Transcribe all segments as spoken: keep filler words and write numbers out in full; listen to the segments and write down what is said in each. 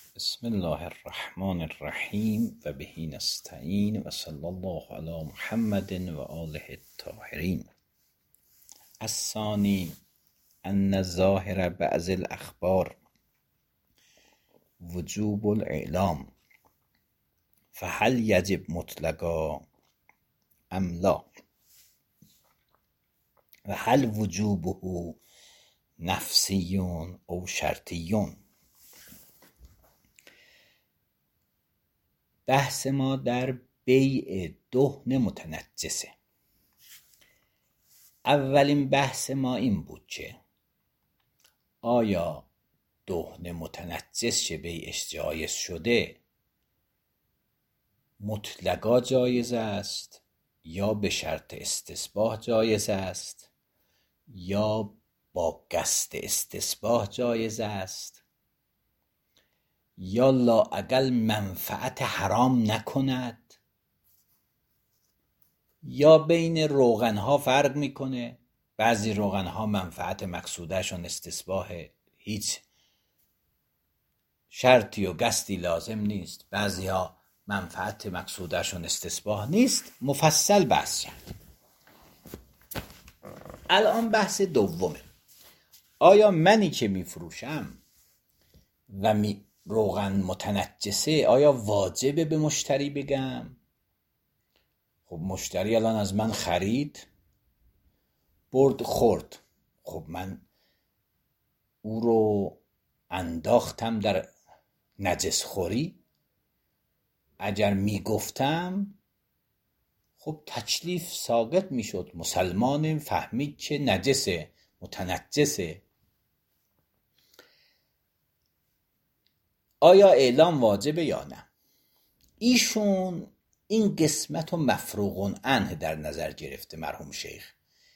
بسم الله الرحمن الرحیم و به نستعین و صلی الله علی محمد و آله الطاهرین. الثانی ان ظاهر بعض الاخبار وجوب الاعلام فهل یجب مطلقا ام لا و هل وجوبه نفسی او شرطی. بحث ما در بیع دهن متنجسه. اولین بحث ما این بود که آیا دهن متنجس که بیعش جایز شده مطلقا جایز است یا به شرط استصباح جایز است یا با قصد استصباح جایز است یا لااقل منفعت حرام نکند یا بین روغنها فرق میکنه. بعضی روغنها منفعت مقصودشون استصباح، هیچ شرطی و قصدی لازم نیست. بعضی ها منفعت مقصودشون استصباح نیست. مفصل بحث کرد. الان بحث دومه. آیا منی که میفروشم و می روغن متنجسه آیا واجبه به مشتری بگم؟ خب مشتری الان از من خرید، برد خورد، خب من او رو انداختم در نجس خوری. اگر میگفتم خب تکلیف ساقط میشد. مسلمان فهمید که نجسه، متنجسه. آیا اعلام واجبه یا نه؟ ایشون این قسمت رو مفروغ عنه در نظر گرفته مرحوم شیخ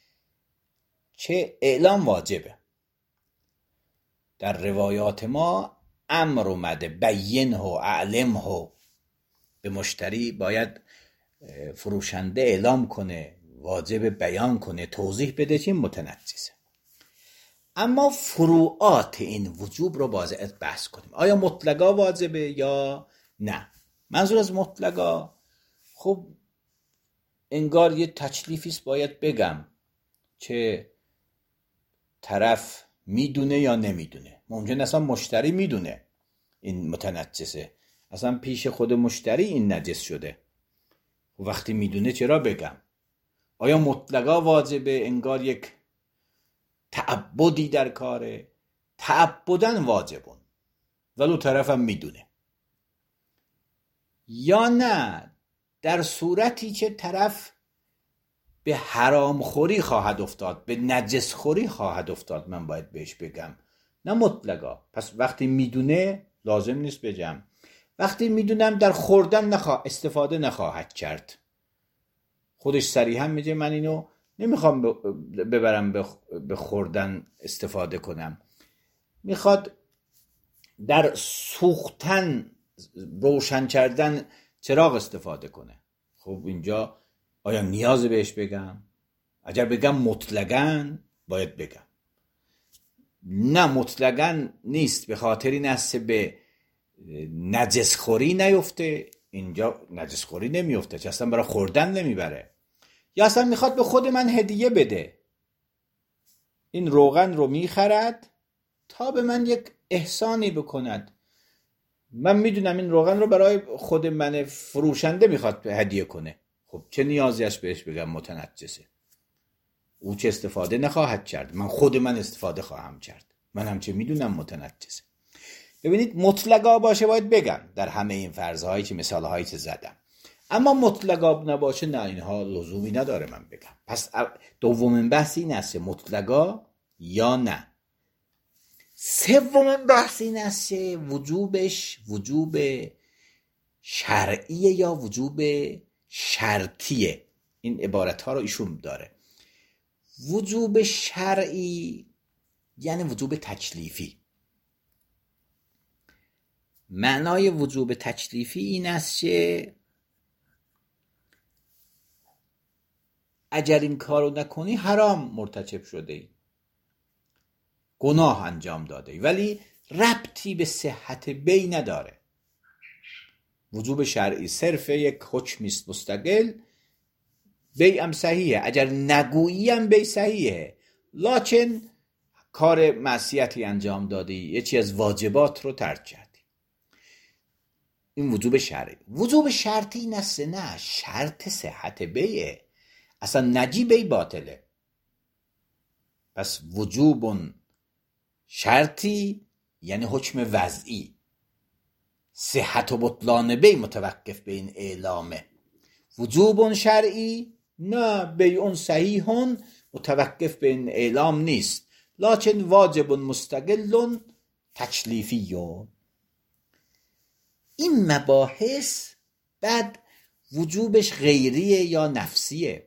که اعلام واجبه. در روایات ما امر اومده بینه و اعلمه، به مشتری باید فروشنده اعلام کنه، واجب بیان کنه، توضیح بده که متنجسه. اما فروعات این وجوب رو باید بحث کنیم. آیا مطلقا واجبه یا نه؟ منظور از مطلقا خب انگار یه تکلیفیست باید بگم که طرف میدونه یا نمیدونه. ممکن اصلا مشتری میدونه این متنجسه، اصلا پیش خود مشتری این نجس شده. وقتی میدونه چرا بگم؟ آیا مطلقا واجبه؟ انگار یک تعبدی در کاره. تعبدن واجبون ولو طرفم میدونه. یا نه در صورتی که طرف به حرام خوری خواهد افتاد، به نجس خوری خواهد افتاد، من باید بهش بگم. نه مطلقا. پس وقتی میدونه لازم نیست بگم. وقتی میدونم در خوردن نخواه استفاده نخواهد کرد، خودش صریحا میگه من اینو نمیخوام ببرم به خوردن استفاده کنم، میخواد در سوختن، روشن کردن چراغ استفاده کنه. خب اینجا آیا نیاز بهش بگم؟ اگر بگم مطلقاً باید بگم. نه مطلقاً نیست، به خاطر این است به نجس خوری نیفته. اینجا نجس خوری نمیفته چه اصلا برای خوردن نمیبره. یا اصلا میخواد به خود من هدیه بده، این روغن رو میخرد تا به من یک احسانی بکند. من میدونم این روغن رو برای خود من فروشنده میخواد هدیه کنه. خب چه نیازی است بهش بگم متنجسه؟ او چه استفاده نخواهد کرد، من خود من استفاده خواهم کرد. من هم چه میدونم متنجسه. ببینید مطلقا باشه باید بگم در همه این فرضهایی که مثالهایی که زدم. اما مطلقا نباشه نه، اینها لزومی نداره من بگم. پس دومین بحث این است مطلقا یا نه. سومین بحث این است وجوبش وجوب شرعیه یا وجوب شرطیه. این عبارت ها رو ایشون داره. وجوب شرعی یعنی وجوب تکلیفی. معنای وجوب تکلیفی این است که اگر این کارو نکنی حرام مرتکب شده ای، گناه انجام داده ای. ولی ربطی به صحت بی نداره. وجوب شرعی صرف یک حکمی است مستقل، بی هم صحیحه، اگر نگویی هم بی صحیحه، لکن کار معصیتی انجام دادی، یکی از واجبات رو ترک کردی. این وجوب شرعی. وجوب شرطی نست، نه شرط صحت بیه، اصلا نجی بی باطله. پس وجوب شرطی یعنی حکم وضعی، صحت و بطلان بی متوقف به این اعلامه. وجوب شرعی نه، بیعون صحیحون متوقف به این اعلام نیست، لکن واجب مستقل تکلیفیون. این مباحث بعد وجوبش غیریه یا نفسیه.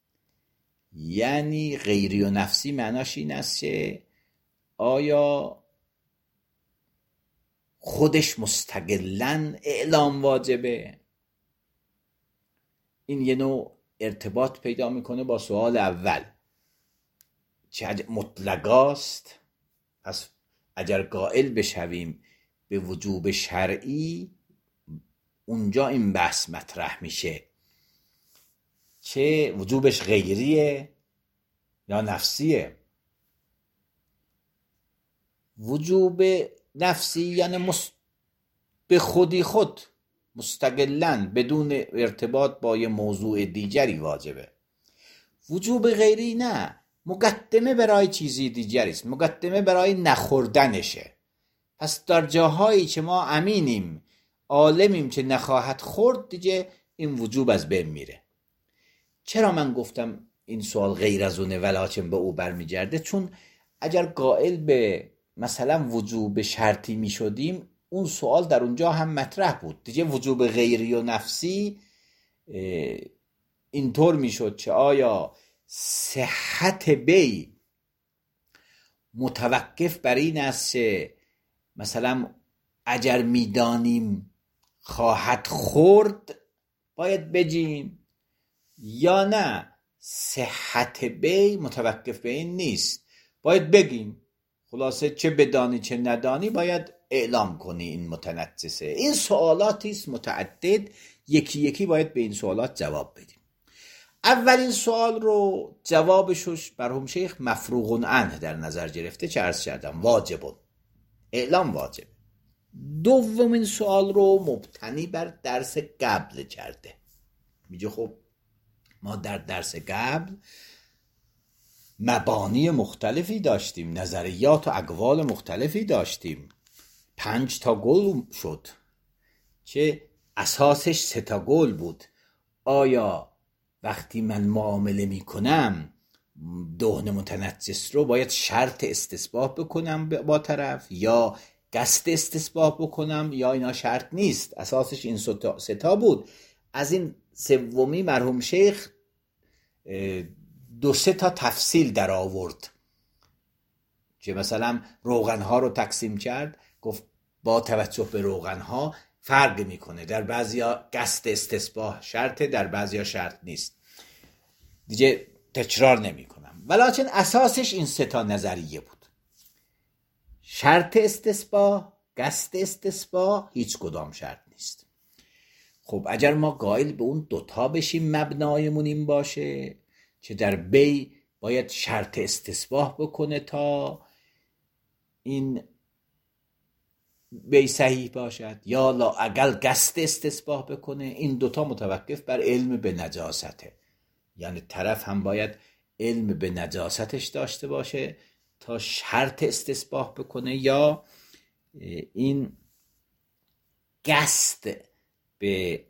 یعنی غیری و نفسی معناش این است که آیا خودش مستقلاً اعلام واجبه؟ این یه نوع ارتباط پیدا میکنه با سوال اول، چه مطلقاست؟ پس اگر قائل بشویم به وجوب شرعی، اونجا این بحث مطرح میشه که وجوبش غیریه یا نفسیه. وجوب نفسی یعنی مست... به خودی خود مستقلاً بدون ارتباط با یه موضوع دیگری واجبه. وجوب غیری نه، مقدمه برای چیزی دیگری است، مقدمه برای نخوردنشه. پس در جاهایی که ما امینیم، عالمیم که نخواهد خورد، دیگه این وجوب از بین میره. چرا من گفتم این سوال غیر از اونه ولکن به او برمیگرده؟ چون اگر قائل به مثلا وجوب شرطی میشدیم، اون سوال در اونجا هم مطرح بود دیگه. وجوب غیری و نفسی اینطور میشد که آیا صحت بی متوقف بر این است که مثلا اگر میدانیم خواهد خورد باید بجیم، یا نه صحت بی متوقف به این نیست، باید بگیم. خلاصه چه بدانی چه ندانی باید اعلام کنی این متنجسه. این سوالاتی است متعدد، یکی یکی باید به این سوالات جواب بدیم. اولین سوال رو جوابشوش مرحوم شیخ مفروغ عنه در نظر گرفته چه عرض کردم، واجب، اعلام واجب. دومین سوال رو مبتنی بر درس قبل کرده. میگه خب ما در درس قبل مبانی مختلفی داشتیم، نظریات و اقوال مختلفی داشتیم، پنج تا گل شد که اساسش سه تا گل بود. آیا وقتی من معامله میکنم دهن متنجس رو باید شرط استصباح بکنم با طرف، یا قصد استصباح بکنم، یا اینا شرط نیست؟ اساسش این سه تا بود. از این سومی مرحوم شیخ دو سه تا تفصیل در آورد که مثلا روغنها رو تقسیم کرد، گفت با توجه به روغنها فرق میکنه، در بعضیا قصد استصباح شرطه، در بعضیا شرط نیست. دیگه تکرار نمی کنم، ولیکن اساسش این سه تا نظریه بود: شرط استصباح، قصد استصباح، هیچ کدام شرط نیست. خب اگر ما قائل به اون دوتا بشیم، مبنایمون این باشه که در بی باید شرط استصباح بکنه تا این بی صحیح باشد، یا لااقل قصد استصباح بکنه، این دوتا متوقف بر علم به نجاسته. یعنی طرف هم باید علم به نجاستش داشته باشه تا شرط استصباح بکنه، یا این قصد به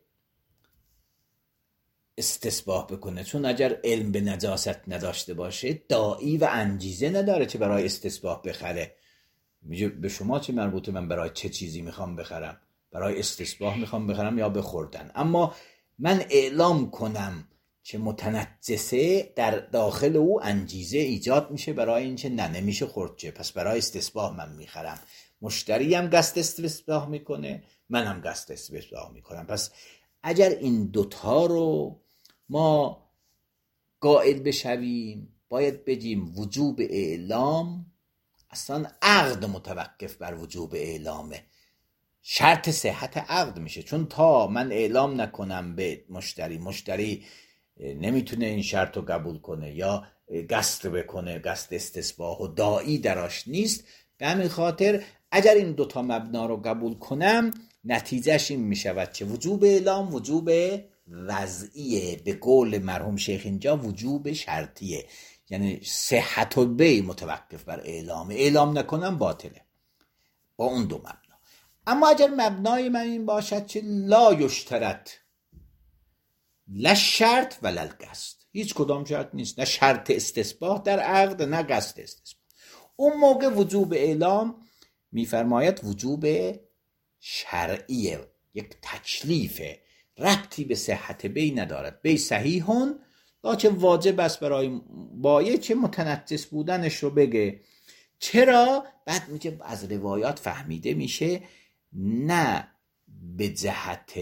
استصباح بکنه. چون اگر علم به نجاست نداشته باشه، داعی و انگیزه نداره که برای استصباح بخره. میگه به شما چه مربوطه من برای چه چیزی میخوام بخرم؟ برای استصباح میخوام بخرم یا بخوردن؟ اما من اعلام کنم که متنجسه، در داخل او انگیزه ایجاد میشه برای اینکه نه نمیشه خورد چه، پس برای استصباح من میخرم. مشتری هم قصد استصباح میکنه، منم قصد استصباح میکنم. پس اگر این دوتا رو ما قائل بشویم، باید بگیم وجوب اعلام اصلا عقد متوقف بر وجوب اعلامه، شرط صحت عقد میشه. چون تا من اعلام نکنم به مشتری، مشتری نمیتونه این شرط رو قبول کنه یا قصد بکنه، قصد استصباح و داعی دراش نیست. به همین خاطر اگر این دوتا مبنا رو قبول کنم نتیجهش این میشود که وجوب اعلام وجوب وضعیه، به قول مرحوم شیخ اینجا وجوب شرطیه، یعنی صحت البیع متوقف بر اعلام، اعلام نکنم باطله با اون دو مبنا. اما اگر مبنای من این باشد که لا یشترط لا شرط و لا القصد، هیچ کدام شرط نیست، نه شرط استصباح در عقد نه قصد استصباح، اون موقع وجوب اعلام میفرماید وجوب شرعیه، یک تکلیفه، ربطی به صحت بی ندارد. بی صحیحون لاکن واجب است برای بایع چه متنجس بودنش رو بگه. چرا؟ بعد میگه از روایات فهمیده میشه نه به جهت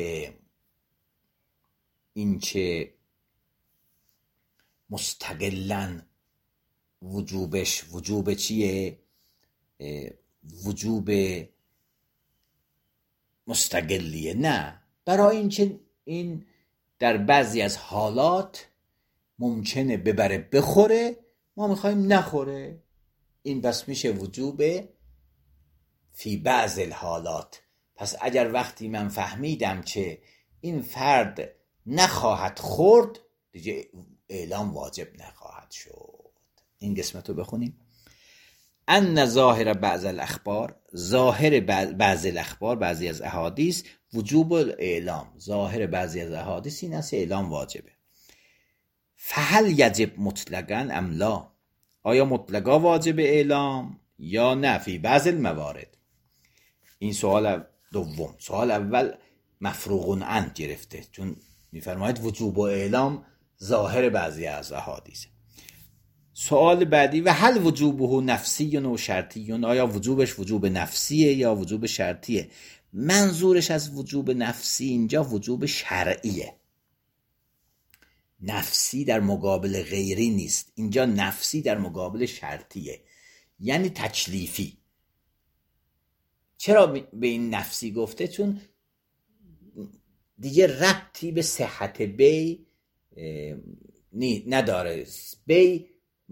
اینچه مستقلاً وجوبش وجوب چیه، وجوب مستقلیه، نه برای اینکه این در بعضی از حالات ممکنه ببره بخوره، ما میخوایم نخوره، این بس میشه وجوب فی بعض الحالات. پس اگر وقتی من فهمیدم که این فرد نخواهد خورد دیگه اعلام واجب نخواهد شد. این قسمت رو بخونیم. ان ظاهر بعض الاخبار، ظاهر بعض الاخبار، بعضی از احادیث وجوب الاعلام، ظاهر بعضی از احادیث این است اعلام واجبه. فهل یجب مطلقاً ام لا، آیا مطلقا واجب اعلام یا نه فی بعض الموارد. این سوال دوم. سوال اول مفروغ عن گرفته چون میفرماید وجوب و اعلام ظاهر بعضی از احادیث. سوال بعدی و هل وجوبه نفسی و شرطی، آیا وجوبش وجوب نفسیه یا وجوب شرطیه. منظورش از وجوب نفسی اینجا وجوب شرعیه، نفسی در مقابل غیری نیست، اینجا نفسی در مقابل شرطیه، یعنی تکلیفی. چرا به این نفسی گفته؟ چون دیگه ربطی به صحت بی نداره، بی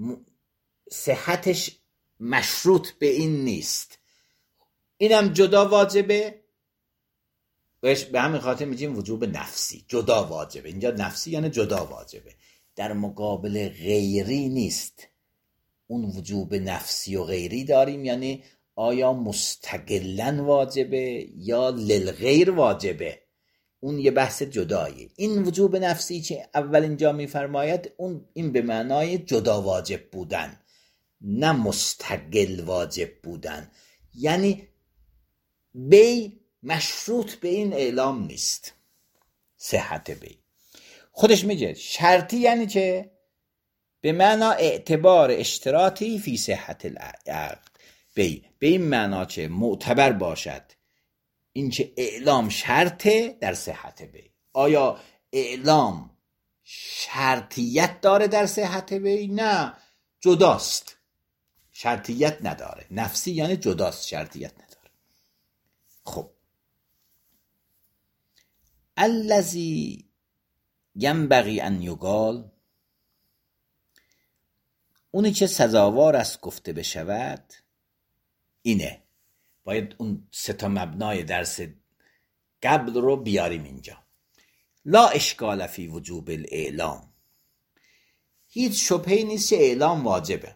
صحتش مشروط به این نیست، اینم جدا واجبه، به همین خاطر میگیم وجوب نفسی، جدا واجبه. اینجا نفسی یعنی جدا واجبه، در مقابل غیری نیست. اون وجوب نفسی و غیری داریم، یعنی آیا مستقلاً واجبه یا للغیر واجبه، اون یه بحث جداییه. این وجوب نفسی که اول اینجا میفرماید اون این به معنای جدا واجب بودن، نه مستقل واجب بودن، یعنی بی مشروط به این اعلام نیست، صحت بی. خودش میگه شرطی یعنی که به معنا اعتبار اشتراطی فی صحت العقد بی، به این معنا که معتبر باشد این که اعلام شرطه در صحت بی. آیا اعلام شرطیت داره در صحت بی؟ نه، جداست، شرطیت نداره. نفسی یعنی جداست، شرطیت نداره. خب الذی ینبغی ان یقال، اونی که سزاوار است گفته بشود اینه. باید اون سه تا مبنای درس قبل رو بیاریم اینجا. لا اشکال فی وجوب الاعلام، هیچ شبهه‌ای نیست که اعلام واجبه.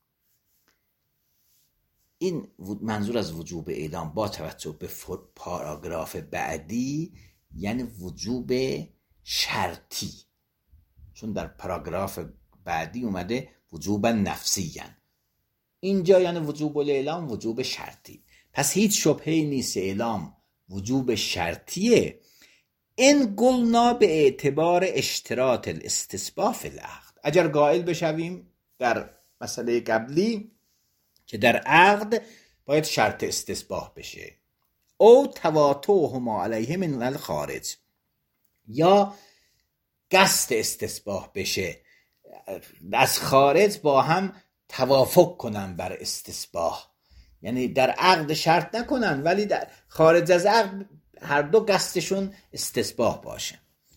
این منظور از وجوب اعلام با توجه به پاراگراف بعدی یعنی وجوب شرطی، چون در پاراگراف بعدی اومده وجوب نفسی، یعنی اینجا یعنی وجوب الاعلام وجوب شرطی. پس هیچ شبهه‌ای نیست اعلام وجوب شرطیه. این قلنا به اعتبار اشتراط الاستصباح فی العقد، اگر قائل بشویم در مسئله قبلی که در عقد باید شرط استصباح بشه، او تواطؤهما علیه من الخارج، یا قصد استصباح بشه، از خارج با هم توافق کنن بر استصباح، یعنی در عقد شرط نکنن ولی در خارج از عقد هر دو قصدشون استثباح باشه.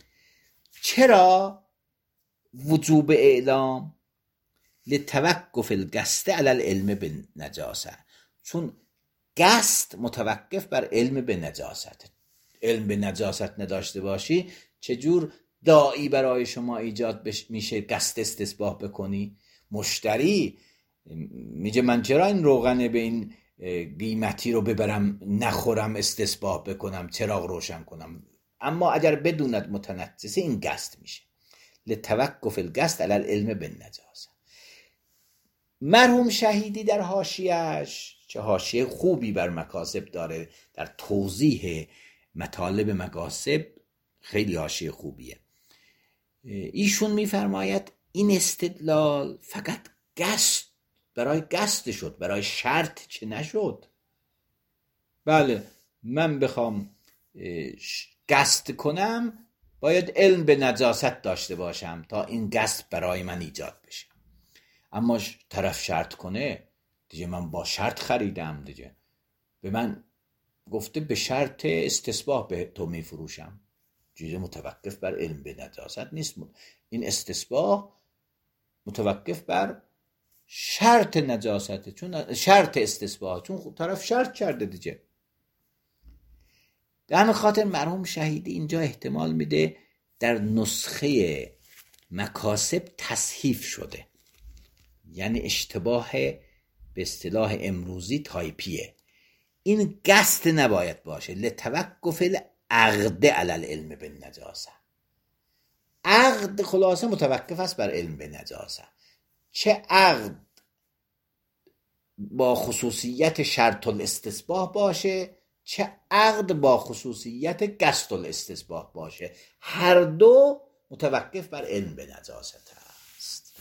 چرا وجوب اعلام؟ لتوقف القصد علی العلم بالنجاسه، چون قصد متوقف بر علم به نجاست. علم به نجاست نداشته باشی چجور داعی برای شما ایجاد میشه قصد استصباح بکنی؟ مشتری میگه من چرا این روغن به این قیمتی رو ببرم نخورم استصباح بکنم چراغ روشن کنم، اما اگر بدوند متنجسه این قصد میشه. لتوقف القصد علی العلم بالنجاسه. مرحوم شهیدی در حاشیه‌اش، چه حاشیه خوبی بر مکاسب داره در توضیح مطالب مکاسب، خیلی حاشیه خوبیه. ایشون میفرماید این استدلال فقط قصد برای قصد شد، برای شرط چه نشد. بله من بخوام قصد کنم باید علم به نجاست داشته باشم تا این قصد برای من ایجاد بشه. اما طرف شرط کنه دیگه، من با شرط خریدم دیگه، به من گفته به شرط استصباح به تو میفروشم، چیز متوقف بر علم به نجاست نیست. این استصباح متوقف بر شرط نجاسته، چون شرط استصباح، چون طرف شرط کرده دیگه. در خاطر مرحوم شهیدی اینجا احتمال میده در نسخه مکاسب تصحیف شده، یعنی اشتباه به اصطلاح امروزی تایپیه. این قصد نباید باشه. لتوقف العقد علی العلم بالنجاسه. عقد خلاصه متوقف است بر علم بالنجاسه. چه عقد با خصوصیت شرط الاستصباح باشه، چه عقد با خصوصیت قصد الاستصباح باشه، هر دو متوقف بر علم بالنجاست است.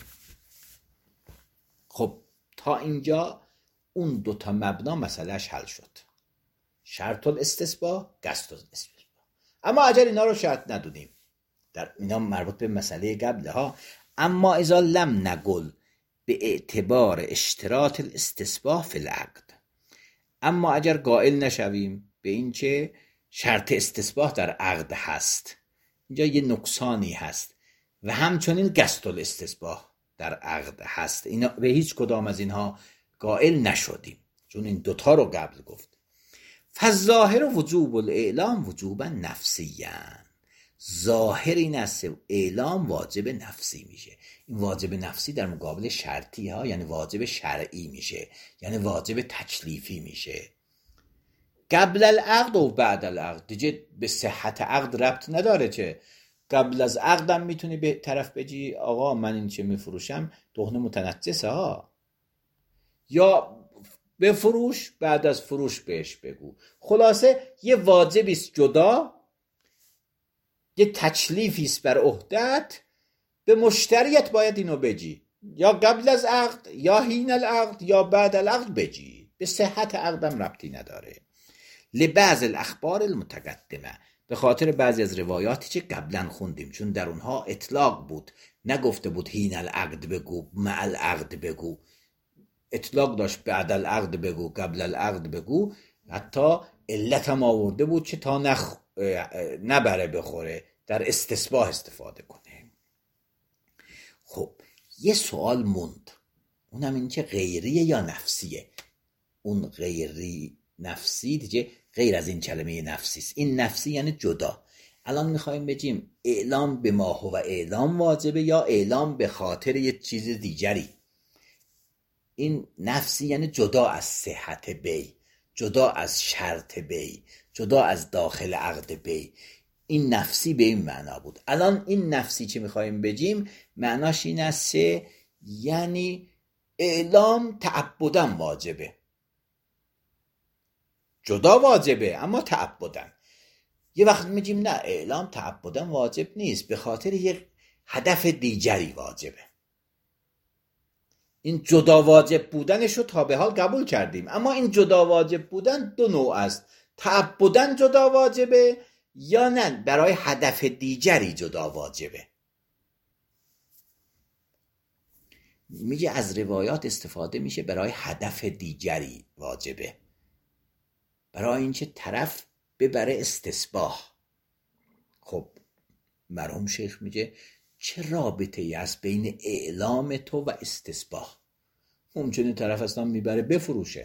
خب تا اینجا اون دوتا مبنا مسئلهش حل شد، شرط الاستصباح، قصد الاستصباح. اما اگر اینا رو شرط ندونیم، در اینا مربوط به مسئله قبله ها، اما اذا لم نقل به اعتبار اشتراط الاستصباح فی العقد، اما اگر قائل نشویم به این که شرط استصباح در عقد هست، اینجا یه نقصانی هست، و همچنین قصد الاستصباح در عقد هست، اینا به هیچ کدام از اینها قائل نشدیم چون این دوتا رو قبل گفت. فالظاهر وجوب الاعلام وجوبا نفسیاً، ظاهر این است اعلام واجب نفسی میشه. این واجب نفسی در مقابل شرطی ها یعنی واجب شرعی میشه، یعنی واجب تکلیفی میشه. قبل العقد و بعد العقد دیگه به صحت عقد ربط نداره، چه قبل از عقدم میتونی به طرف بگی آقا من این چه میفروشم دهن متنجسه ها، یا به فروش بعد از فروش بهش بگو. خلاصه یه واجبی است جدا، یه تکلیفی است بر عهدت، به مشتریت باید اینو بگی، یا قبل از عقد یا حین العقد یا بعد العقد بگی، به صحت عقدم ربطی نداره. لبعض الاخبار المتقدمه، به خاطر بعضی از روایاتی که قبلا خوندیم، چون در اونها اطلاق بود، نگفته بود حین العقد بگو مع العقد بگو، اطلاق داشت بعد العقد بگو قبل العقد بگو، حتی علت هم آورده بود که تا نخ... نبره بخوره، در استصباح استفاده کنه. خب یه سوال موند، اونم این که غیریه یا نفسیه. اون غیری نفسی دیگه غیر از این کلمه نفسی است، این نفسی یعنی جدا. الان میخوایم بگیم اعلام به ما هو اعلام واجبه یا اعلام به خاطر یه چیز دیگری. این نفسی یعنی جدا از صحت بی، جدا از شرط بی، جدا از داخل عقد بی. این نفسی به این معنا بود. الان این نفسی که میخوایم بگیم معناش این است که یعنی اعلام تعبداً واجبه، جدا واجبه اما تعبداً. یه وقت میگیم نه اعلام تعبداً واجب نیست، به خاطر یک هدف دیگری واجبه. این جدا واجب بودنش رو تا به حال قبول کردیم، اما این جدا واجب بودن دو نوع است، تعبداً جدا واجبه یا نه برای هدف دیگری جدا واجبه. میگه از روایات استفاده میشه برای هدف دیگری واجبه، برای اینکه طرف ببره استصباح. خب مرحوم شیخ میگه چه رابطه ای است بین اعلام تو و استصباح؟ ممکنه طرف اصلا میبره بفروشه،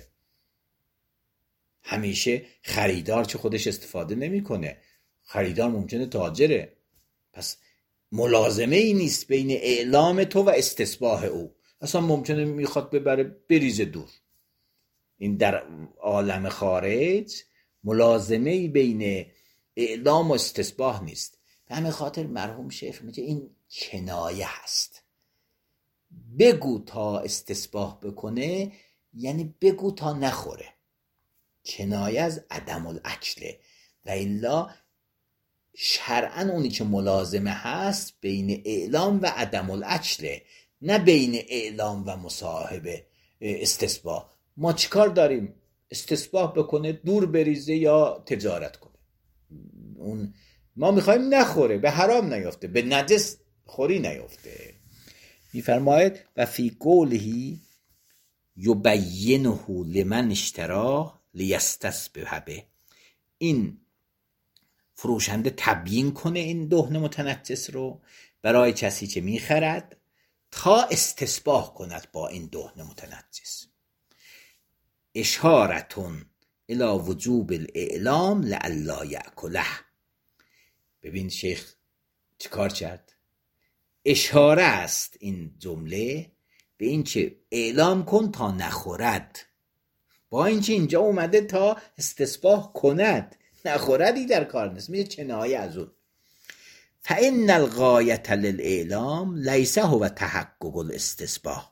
همیشه خریدار چه خودش استفاده نمیکنه، خریدار ممکنه تاجره. پس ملازمه ای نیست بین اعلام تو و استصباح او، اصلا ممکنه میخواد ببره بریزه دور. این در عالم خارج ملازمه ای بین اعلام و استصباح نیست. به همین خاطر مرحوم شیخ میگه این کنایه هست. بگو تا استصباح بکنه یعنی بگو تا نخوره، کنایه از عدم الاکله. و الا شرعا اونی که ملازمه هست بین اعلام و عدم الاکله، نه بین اعلام و مصاحبه استصباح. ما چیکار داریم؟ استصباح بکنه، دور بریزه یا تجارت کنه. اون ما میخوایم نخوره، به حرام نیفته، به نجس خوری نیفته. میفرماید و فی قوله یبینه لمن اشتراه لیستسبح به، این فروشنده تبیین کنه این دهن متنجس رو برای کسی که میخرد تا استصباح کند با این دهن متنجس. اشارتون الی وجوب الاعلام لئلا یأکله. ببین شیخ چیکار کرد؟ اشاره است این جمله به این که اعلام کن تا نخورد، با اینکه اینجا اومده تا استصباح کند، نخوردی در کار نیست، میگه کنایه از اون. فإن الغایة للإعلام لیس هو تحقق الاستصباح.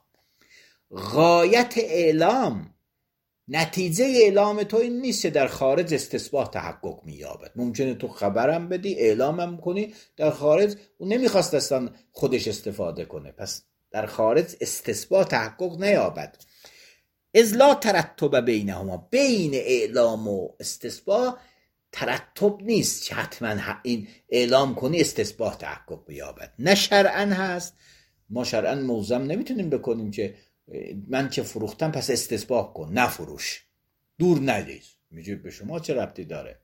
غایت اعلام، نتیجه اعلام تو این نیست در خارج استصباح تحقق مییابد. ممکنه تو خبرم بدی، اعلامم کنی، در خارج اون نمیخواست اصلا خودش استفاده کنه، پس در خارج استصباح تحقق نیابد. اذ لا ترتب بینهما، بین اعلام و استصباح ترتب نیست که حتما این اعلام کنی استصباح تحقق بیابد. نه شرعا هست، ما شرعا موزم نمیتونیم بکنیم که من که فروختم پس استصباح کن، نفروش، دور نریز. میگه به شما چه ربطی داره؟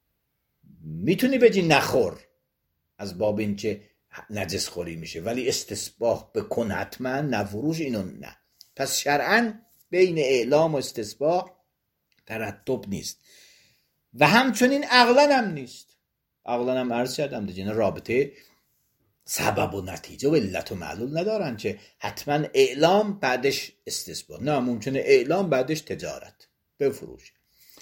میتونی بگی نخور از باب این که نجس خوری میشه، ولی استصباح بکن حتما، نفروش، اینو نه. پس شرعا بین اعلام و استصباح ترتب نیست و همچنین عقلا هم نیست. عقلا هم عرض کردم دیگه رابطه سبب و نتیجه و علت و معلول ندارن که حتما اعلام بعدش استصباح، نه، ممکنه اعلام بعدش تجارت، بفروش.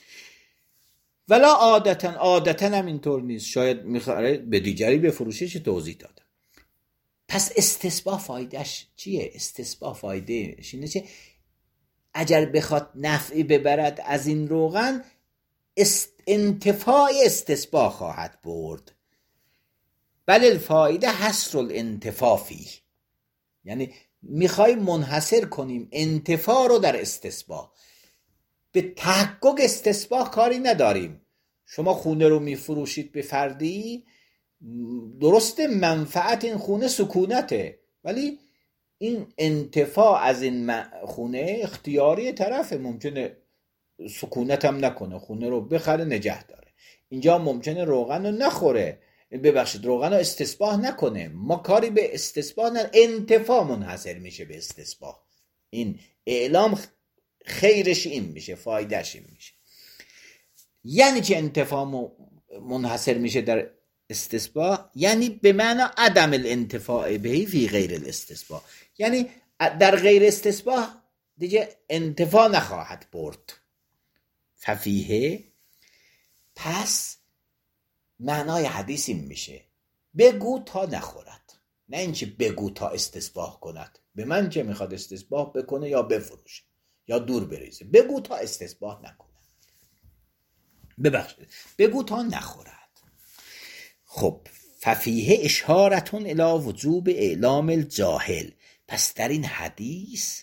ولا عادتا، عادتا هم اینطور نیست، شاید میخواره به دیگری بفروشه چه توضیح دادم. پس استصباح فایدهش چیه؟ استصباح فایده اینه که اگر بخواد نفعی ببرد از این روغن، است انتفاع استصباح خواهد برد. بل الفایده حصر الانتفاع فیه، یعنی میخوای منحصر کنیم انتفاع رو در استصباح، به تحقق استصباح کاری نداریم. شما خونه رو میفروشید به فردی، درسته منفعت این خونه سکونته، ولی این انتفاع از این خونه اختیاری طرفه، ممکنه سکونت هم نکنه، خونه رو بخره نگه داره. اینجا ممکنه روغن رو نخوره، ببخشید روغن رو استصباح نکنه، ما کاری به استصباح نه، انتفاع منحصر میشه به استصباح. این اعلام خیرش این میشه، فایدهش این میشه. یعنی که انتفاع منحصر میشه در استصباح، یعنی به معنی عدم الانتفاع بهی فی غیر الاستصباح، یعنی در غیر استصباح دیگه انتفاع نخواهد برد. ففیه، پس معنای حدیث این میشه بگو تا نخورد، نه اینکه بگو تا استصباح کند. به من که میخواد استصباح بکنه یا بفروشه یا دور بریزه، بگو تا استصباح نکنه، ببخشید بگو تا نخورد. خب ففیه اشارتون الی وجوب اعلام الجاهل، پس در این حدیث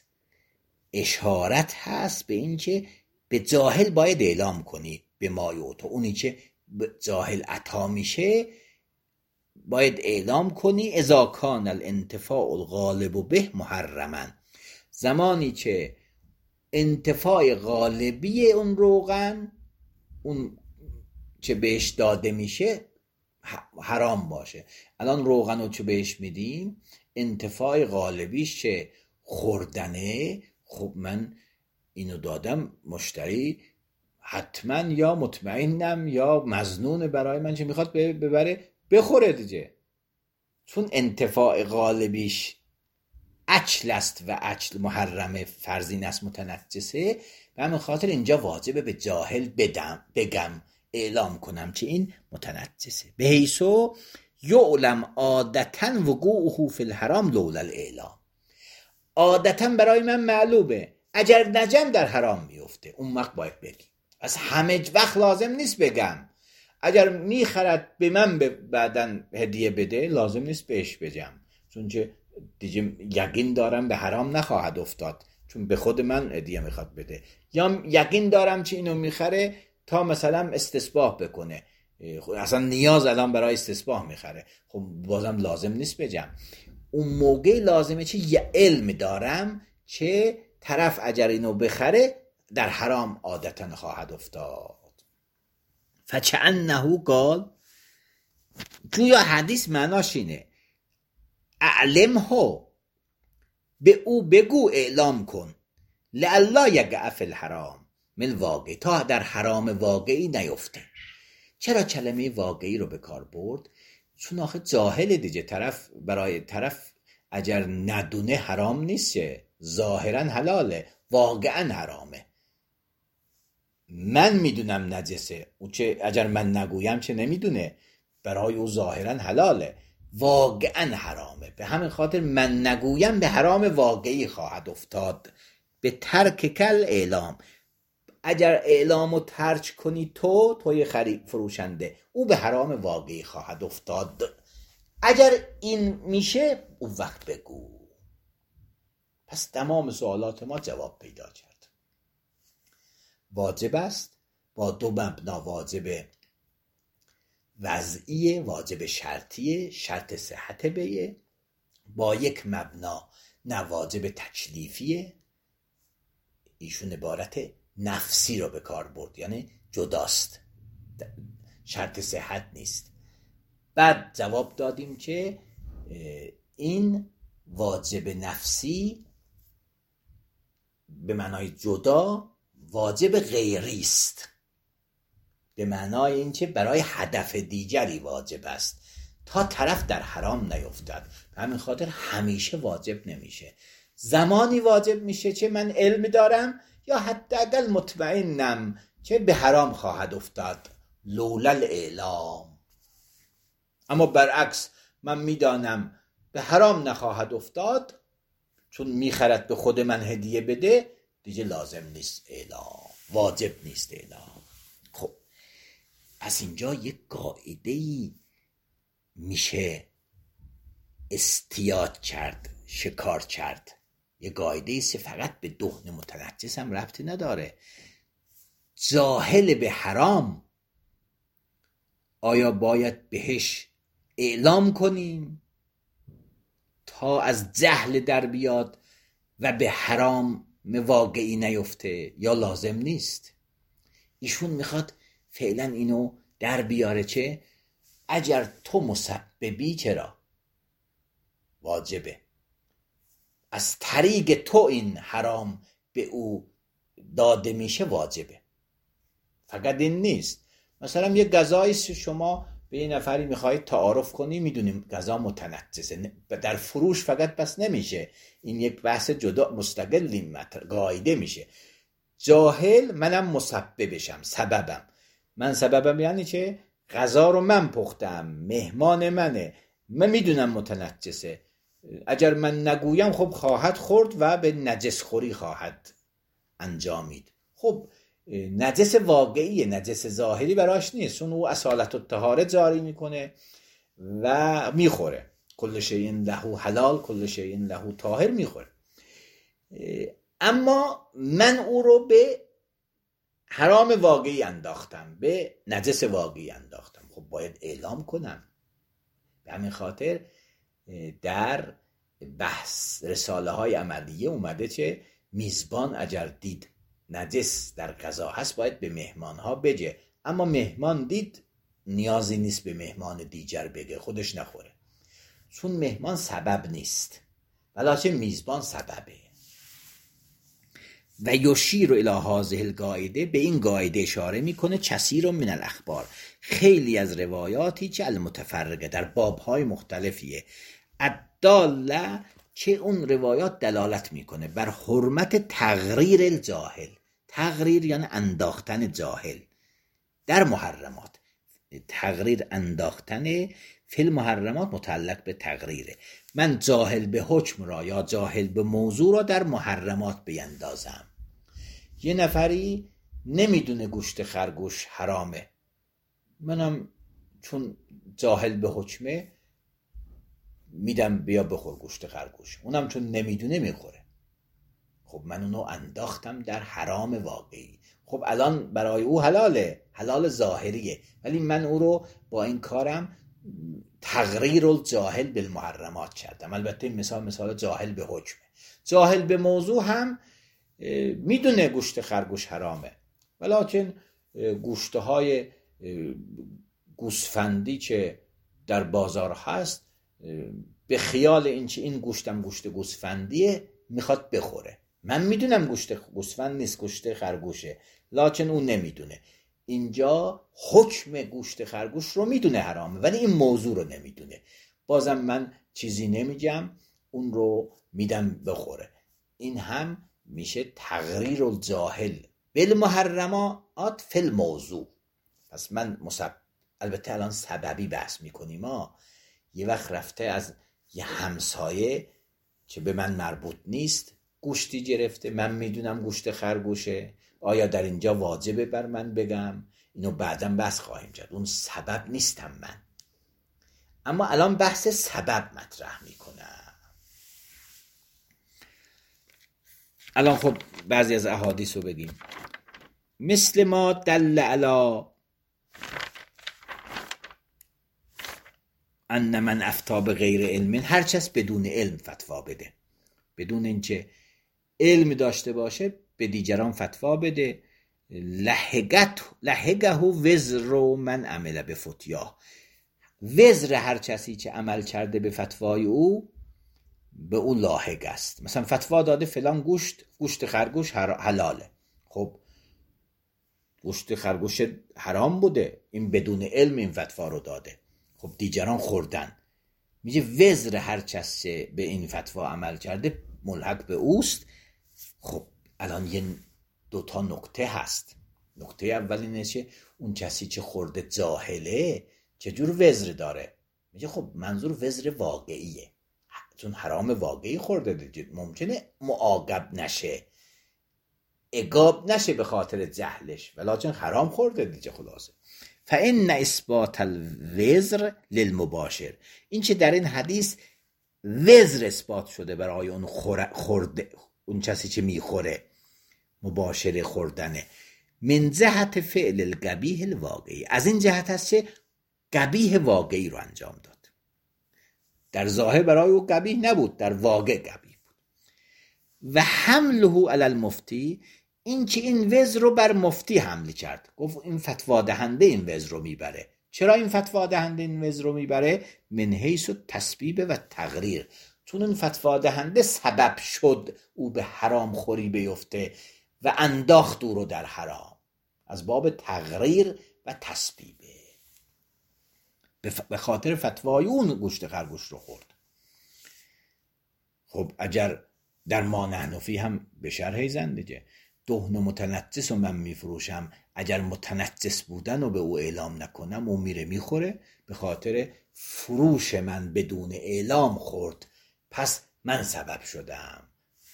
اشارت هست به این که به جاهل باید اعلام کنی به مایوت، اونی که جاهل عطا میشه باید اعلام کنی. اذا کان الانتفاع الغالب به محرما، زمانی که انتفاع غالبی اون روغن، اون چه بهش داده میشه حرام باشه. الان روغن رو چه بهش میدیم، انتفاع غالبیش چه خوردنه، خب من اینو دادم مشتری حتما یا مطمئنم یا مظنون برای من چه میخواد ببره بخوره دیگه، چون انتفاع غالبیش اچل است و اچل محرم فرزین است متنجسه. به همین خاطر اینجا واجبه به جاهل بدم بگم اعلام کنم که این متنجسه. به حیثو یعلم عادتا وقوعه فی الحرام لولا الاعلام، عادتا برای من معلومه اگر نجم در حرام میفته، اون وقت باید بگی. از همه وقت لازم نیست بگم. اگر میخرد به من بعدن هدیه بده لازم نیست بهش بگم، چون که دیگه یقین دارم به حرام نخواهد افتاد، چون به خود من هدیه میخواد بده، یا یقین دارم که اینو میخره تا مثلا استصباح بکنه، اصلا نیاز الان برای استصباح میخره، خب بازم لازم نیست بگم. اون موقع لازمه چه یه علم دارم که طرف اگر اینو بخره در حرام عادتا خواهد افتاد. فچعنه قال، گویا حدیث معناش اینه اعلمه، به او بگو اعلام کن، لئلا یقع فی الحرام من واقع، تا در حرام واقعی نیفته. چرا کلمه واقعی رو به کار برد؟ چون آخه جاهل دیگه، طرف برای طرف اگر ندونه حرام نیست، ظاهرا حلاله واقعا حرامه. من میدونم نجسه، او چه اگر من نگویم چه نمیدونه، برای او ظاهرا حلاله واقعا حرامه. به همین خاطر من نگویم به حرام واقعی خواهد افتاد. به ترک کل اعلام، اگر اعلامو ترک کنی تو توی خرید فروشنده، او به حرام واقعی خواهد افتاد. اگر این میشه اون وقت بگو. پس تمام سوالات ما جواب پیدا کرد. واجب است با دو مبنا، واجب وضعی، واجب شرطیه، شرط صحت بیه، با یک مبنا نه واجب تکلیفیه، ایشون عبارت نفسی رو به کار برد، یعنی جداست، شرط صحت نیست. بعد جواب دادیم که این واجب نفسی به معنای جدا واجب غیری است، به معنای این که برای هدف دیگری واجب است تا طرف در حرام نیفتد. به همین خاطر همیشه واجب نمیشه. زمانی واجب میشه که من علم دارم یا حداقل مطمئنم که به حرام خواهد افتاد، لولا الاعلام. اما برعکس من میدانم به حرام نخواهد افتاد، چون میخرد به خود من هدیه بده، دیگه لازم نیست اعلام، واجب نیست اعلام. خب پس اینجا یک قاعده‌ای میشه استیاد کرد، شکار کرد. یه قاعده‌ای است فقط به دهن متنجس هم ربطی نداره. جاهل به حرام آیا باید بهش اعلام کنیم تا از جهل در بیاد و به حرام واقعی نیفته، یا لازم نیست؟ ایشون میخواد فعلا اینو در بیاره چه اگر تو مسببی چرا واجبه، از طریق تو این حرام به او داده میشه واجبه. فقط این نیست، مثلا یه غذایی شما به یه نفری میخواید تعارف کنی، میدونیم غذا متنجسه، در فروش فقط بس نمیشه، این یک بحث جدا مستقلی قاعده میشه. جاهل منم مسببشم، سببم. من سببم یعنی چه؟ غذا رو من پختم، مهمان منه، من میدونم متنجسه، اگر من نگویم خب خواهد خورد و به نجس خوری خواهد انجامید. خب نجس واقعی، نجس ظاهری براش نیست، چون او اصالت الطهاره جاری میکنه و میخوره. کل شیء له حلال کل شیء له طاهر میخوره. اما من او رو به حرام واقعی انداختم، به نجس واقعی انداختم، خب باید اعلام کنم. به همین خاطر در بحث رساله های عملیه اومده چه میزبان اگر دید نجس در غذا هست باید به مهمان ها بگه، اما مهمان دید نیازی نیست به مهمان دیگر بگه، خودش نخوره، چون مهمان سبب نیست ولی میزبان سببه. و یشیر الی هذه القاعده، به این قاعده اشاره میکنه، کثیر من الاخبار، خیلی از روایاتی که المتفرقه در بابهای مختلفیه، الداله که اون روایات دلالت میکنه بر حرمت تغریر الجاهل، تغریر یعنی انداختن جاهل در محرمات، تغریر انداختن فی المحرمات متعلق به تغریره، من جاهل به حکم را یا جاهل به موضوع را در محرمات بیندازم. یه نفری نمیدونه گوشت خرگوش حرامه، منم چون جاهل به حکمه میدم بیا بخور گوشت خرگوش، اونم چون نمیدونه میخوره، خب من اونو انداختم در حرام واقعی. خب الان برای او حلاله، حلال ظاهریه، ولی من او رو با این کارم تغریر الجاهل بالمحرمات کردم. البته این مثال مثال جاهل به حکمه. جاهل به موضوع هم میدونه گوشت خرگوش حرامه، ولیکن گوشتهای گوسفندی که در بازار هست به خیال این چه این گوشتم گوشت گوسفندیه میخواد بخوره. من میدونم گوشت گوسفند نیست، گوشت خرگوشه، لکن اون نمیدونه. اینجا حکم گوشت خرگوش رو میدونه حرامه، ولی این موضوع رو نمیدونه. بازم من چیزی نمیگم، اون رو میدم بخوره. این هم میشه تغریر الجاهل بالمحرمات فی الموضوع. پس من مصب... البته الان سببی بحث میکنیم. ما یه وقت رفته از یه همسایه که به من مربوط نیست گوشتی گرفته، من میدونم گوشت خرگوشه، آیا در اینجا واجبه بر من بگم؟ اینو بعداً بحث خواهیم کرد، اون سبب نیستم من. اما الان بحث سبب مطرح میکنم. الان خب بعضی از احادیث رو بگیم، مثل ما دل علی ان من افتا به غیر علم، هر کس بدون علم فتوا بده، بدون اینکه علم داشته باشه به دیگران فتوا بده، لحقت لحقه وزر من عمل به فتیا، وزر هر کسی که عمل کرده به فتوای او به او لاحق است. مثلا فتوا داده فلان گوشت گوشت خرگوش حلاله، خب گوشت خرگوش حرام بوده، این بدون علم این فتوا رو داده، خب دیگران خوردن، میگه وزر هر کسی به این فتوا عمل کرده ملحق به اوست. خب الان یه دو تا نکته هست. نکته اول اینه که اون کسی که خورده جاهله چجور وزر داره؟ میگه خب منظور وزر واقعیه، چون حرام واقعی خورده دیگه، ممکنه معاقب نشه، عقاب نشه به خاطر جهلش، ولیکن حرام خورده دیگه. خلاصه فإن اثبات الوزر للمباشر، این که در این حدیث وزر اثبات شده برای اون خورده، اون کسی که میخوره، مباشر خوردنه، من جهت فعل القبیح الواقعی، از این جهت هست که قبیح واقعی رو انجام داد. در ظاهر برای او قبیح نبود، در واقع قبیح بود. و حمله علی المفتی، این که این وزر رو بر مفتی حمل کرد، گفت این فتوا دهنده این وزر رو میبره. چرا این فتوا دهنده این وزر رو میبره؟ من حیث التسبیب و تغریر، چون این فتوا دهنده سبب شد او به حرام خوری بیفته و انداخت او رو در حرام، از باب تغریر و تسبیبه، به خاطر فتوای اون گوشت خرگوش رو خورد. خب اگر در ما نحنفی هم به شرح زندگه دهن متنجس رو من میفروشم، اگر متنجس بودن رو به او اعلام نکنم او میره میخوره، به خاطر فروش من بدون اعلام خورد، پس من سبب شدم.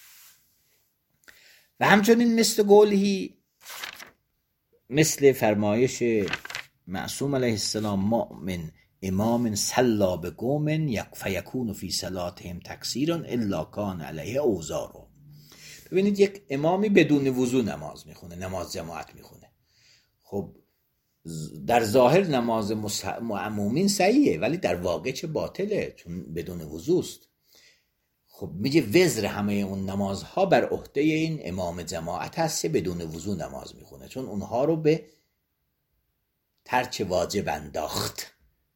و همچنین مثل قولی، مثل فرمایش معصوم علیه السلام، مؤمن امام صلا به قوم فیکون فی صلاتهم تقصیر الا کان علیه اوزار. ببینید یک امامی بدون وضو نماز میخونه، نماز جماعت میخونه، خب در ظاهر نماز معمومین صحیحه، ولی در واقع چه باطله، چون بدون وضوست. خب میگه وزر همه اون نمازها بر عهده این امام جماعت هست که بدون وضو نماز میخونه، چون اونها رو به ترک واجب انداخت.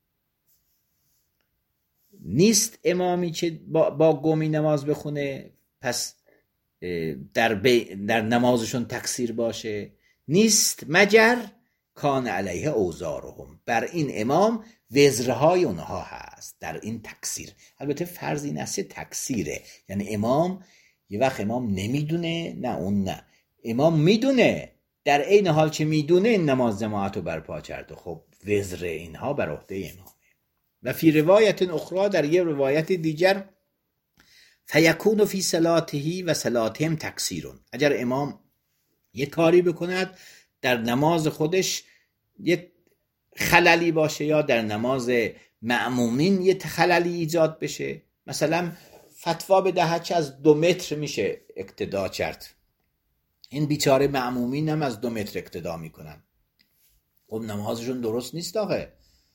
نیست امامی که با, با گمی نماز بخونه پس در, در نمازشون تقصیر باشه، نیست مگر کان علیه اوزارهم، بر این امام وزرهای اونها هست در این تقصیر. البته فرض این است تقصیره، یعنی امام یه وقت امام نمیدونه، نه اون نه، امام میدونه، در این حال که میدونه این نماز جماعت رو برپا کرده، خب وزر اینها بر عهده امامه. و فی روایت اخرى، در یه روایت دیگر، فیکون فی صلاته و صلاتهم تقصیرون، اگر امام یه کاری بکند در نماز خودش یه خللی باشه یا در نماز مأمومین یه خللی ایجاد بشه، مثلا فتوا بدهد که از دو متر میشه اقتدا کرد، این بیچاره مأمومین هم از دو متر اقتدا میکنن، خب نمازشون درست نیست آخه،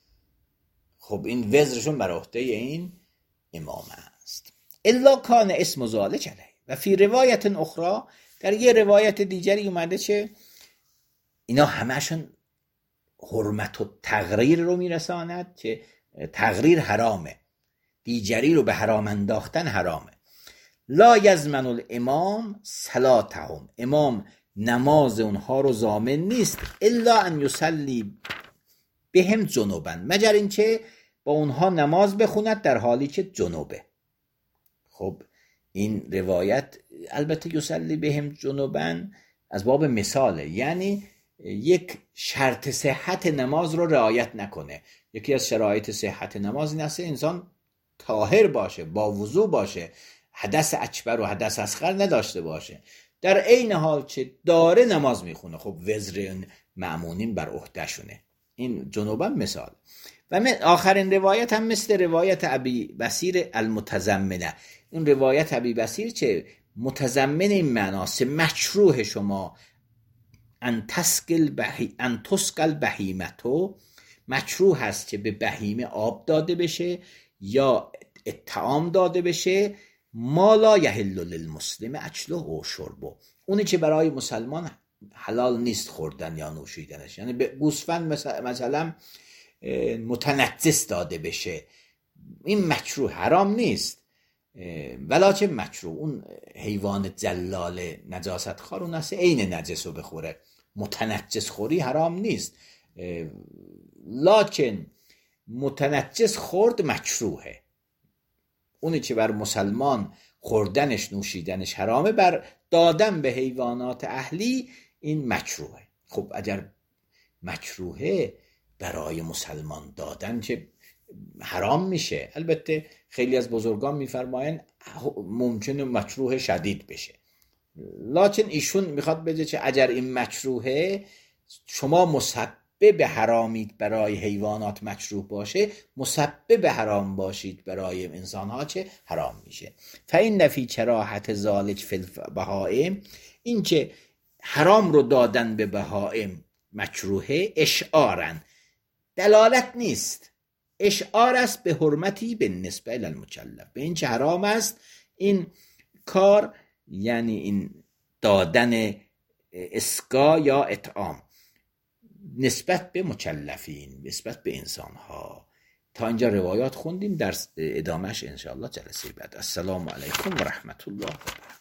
خب این وزرشون بر عهده این امام است. الا کان اسم ذلک علیه. و فی روایت اخرى، در یه روایت دیگری اومده چه اینا همشون حرمت و تقریر رو میرساند که تقریر حرامه، دیگری رو به حرام انداختن حرامه. لا یضمن الامام صلاتهم، امام نماز اونها رو ضامن نیست، الا ان یصلی بهم جنوبا، مگر اینکه با اونها نماز بخوند در حالی که جنوبه. خب این روایت البته یصلی بهم جنوبا از باب مثاله، یعنی یک شرط صحت نماز رو رعایت نکنه. یکی از شرایط صحت نماز این است انسان طاهر باشه، با وضو باشه، حدث اکبر و حدث اصغر نداشته باشه، در عین حال که داره نماز میخونه، خب وزر مأمونین بر عهده شونه. این جنوبا مثال. و من آخرین روایت هم مثل روایت ابی بصیر المتضمنه، این روایت ابی بصیر چه متضمن این معناست مکروه شما ان تسقل بهی ان تسقل بهیمتو، مکروه هست که به بهیمه آب داده بشه یا اطعام داده بشه، ما لا یحل للمسلم اکله و شربه، اونی که برای مسلمان حلال نیست خوردن یا نوشیدنش، یعنی به گوسفند مثلا متنجس داده بشه، این مکروه، حرام نیست ولیکن مکروه. اون حیوان جلال نجاست خوار اون است عین نجس رو بخوره، متنجس خوری حرام نیست، لکن متنجس خورد مکروهه. اونی که بر مسلمان خوردنش نوشیدنش حرامه، بر دادن به حیوانات اهلی این مکروهه. خب اگر مکروهه برای مسلمان دادن که حرام میشه، البته خیلی از بزرگان میفرماین ممکنه مکروه شدید بشه، لکن ایشون میخواد بگه که اگر این مکروهه شما مسبب حرامید برای حیوانات مکروه باشه، مسبب حرام باشید برای انسانها چه حرام میشه. فإن فی کراهة ذلک فی البهائم، این که حرام رو دادن به بهائم مکروهه، اشعارن دلالت نیست، اشعار است به حرمتی به نسبه للمکلف، به این چه حرام است این کار، یعنی این دادن اسقا یا اطعام نسبت به مکلفین، نسبت به انسان ها. تا اینجا روایات خوندیم، در ادامهش انشاءالله جلسه بعد. السلام علیکم و رحمت الله و برکاته.